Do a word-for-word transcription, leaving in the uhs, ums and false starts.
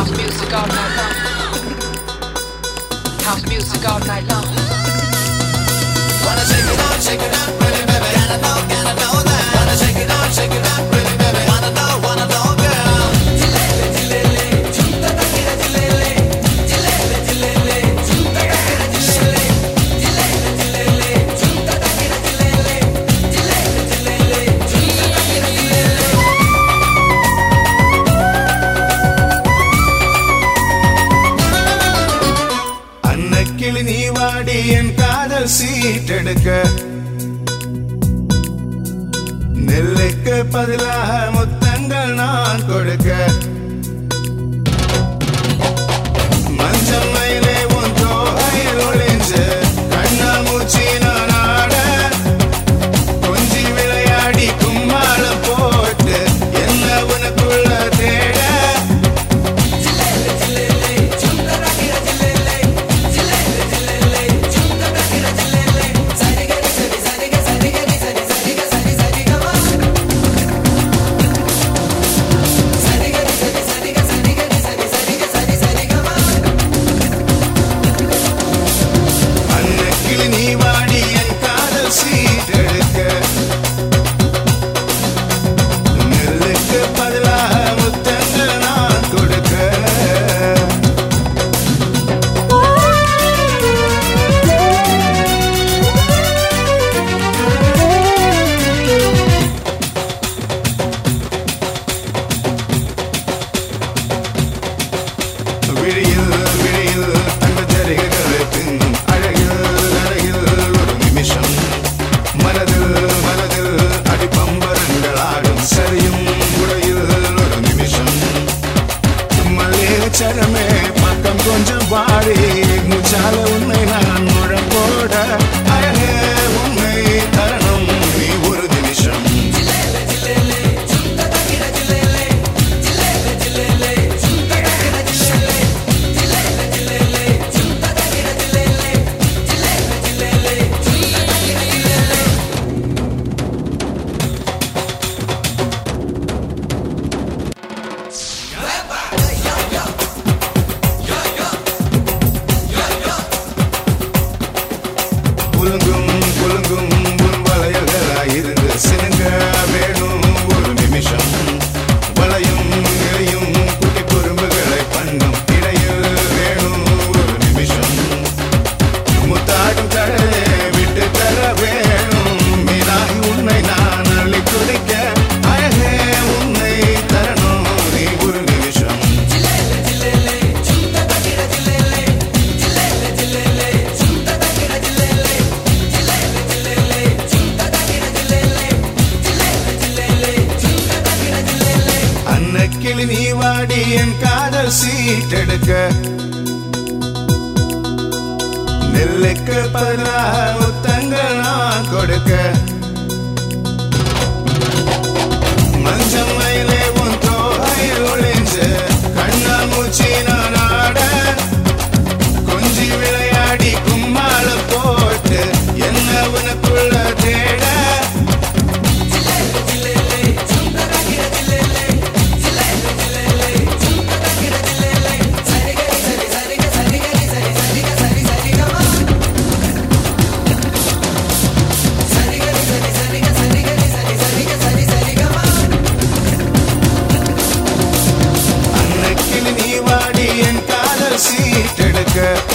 House music all night long. House music all night long. Wanna shake it out, shake it out, really, baby. Gotta know, gotta know that. Wanna shake it out, shake it out, really, baby. Wanna know, wanna know, girl. Jilele, jilele, junta takira jilele. Jilele, jilele, junta takira jilele. Jilele, jilele, junta takira jilele. Jilele, jilele, junta takira jilele. Annakili நீ வாடி என் காதல் சீட்டெடுக்க நெல்லுக்கு பதிலாக முத்தங்கள் நான் கொடுக்க மஞ்சள் மயிலே உன் தோகையில் ஒளிஞ்சு கண்ணா மூச்சி நான் ஆட கொஞ்சி விளையாடி கும்மாளம் போட்டு என்ன உனக்குள்ள தேட நீ வாடி என் காதல் சீட்டெடுக்க நெல்லுக்கு பதிலாக முத்தங்கள் நான் கொடுக்க விழியில் விழியில் தங்க ஜரிகைகளை பின்னும் அழகில் அழகில் ஒரு நிமிஷம் மனதில் மனதில் அடிப்பம்பரங்கள் ஆடும் சரியும் உடையில் ஒரு நிமிஷம் மல்லிகச்சரமே பக்கம் கொஞ்சம் பாடி முச்சால உன்னை நான் முழப்போட அழகே உன்னை தரணும் நீ ஒரு நிமிஷம் குலுங்கும் குலுங்கும் உன் வளையல்களாயிருந்து சினுங்க வேணும் ஒரு நிமிஷம் வளையும் இலையும் குட்டி குறும்புகளை பண்ணும் இடையில் வேணும் ஒரு நிமிஷம் முத்தாடும் கடலே விட்டு தர வேணும் மீனாகி உன்னை நான் அள்ளி குடிக்க அழகே உன்னை தரணும் நீ ஒரு நிமிஷம் அன்னக்கிளி நீ வாடி என் காதல் சீட்டெடுக்க நெல்லுக்கு பதிலாக முத்தங்கள் நான் கொடுக்க மஞ்சள் மயிலே உன் தோகையில் ஒளிஞ்சு கண்ணா மூச்சி நான் ஆட கொஞ்சி விளையாடி கும்மாளம் போட்டு என்ன உனக்குள்ள தேட அன்னக்கிளி நீ வாடி என் காதல் சீட்டெடுக்க